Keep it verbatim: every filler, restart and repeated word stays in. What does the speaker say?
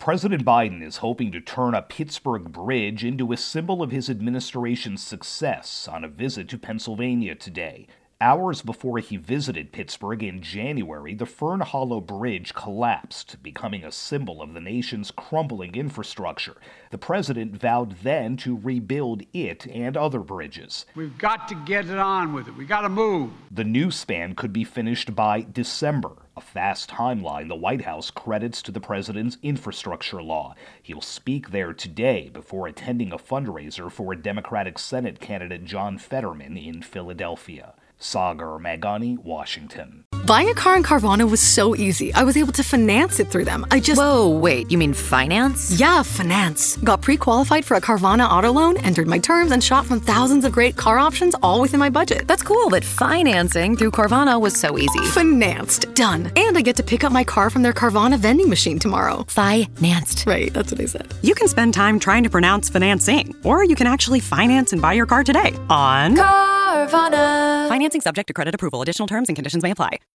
President Biden is hoping to turn a Pittsburgh bridge into a symbol of his administration's success on a visit to Pennsylvania today. Hours before he visited Pittsburgh in January, the Fern Hollow Bridge collapsed, becoming a symbol of the nation's crumbling infrastructure. The president vowed then to rebuild it and other bridges. We've got to get it on with it. We got to move. The new span could be finished by December, a fast timeline the White House credits to the president's infrastructure law. He'll speak there today before attending a fundraiser for Democratic Senate candidate John Fetterman in Philadelphia. Sagar Meghani, Washington. Buying a car in Carvana was so easy. I was able to finance it through them. I just... Whoa, wait, you mean finance? Yeah, finance. Got pre-qualified for a Carvana auto loan, entered my terms, and shot from thousands of great car options all within my budget. That's cool, but financing through Carvana was so easy. Financed. Done. And I get to pick up my car from their Carvana vending machine tomorrow. Financed. Right, that's what I said. You can spend time trying to pronounce financing, or you can actually finance and buy your car today on Carvana. Financing subject to credit approval. Additional terms and conditions may apply.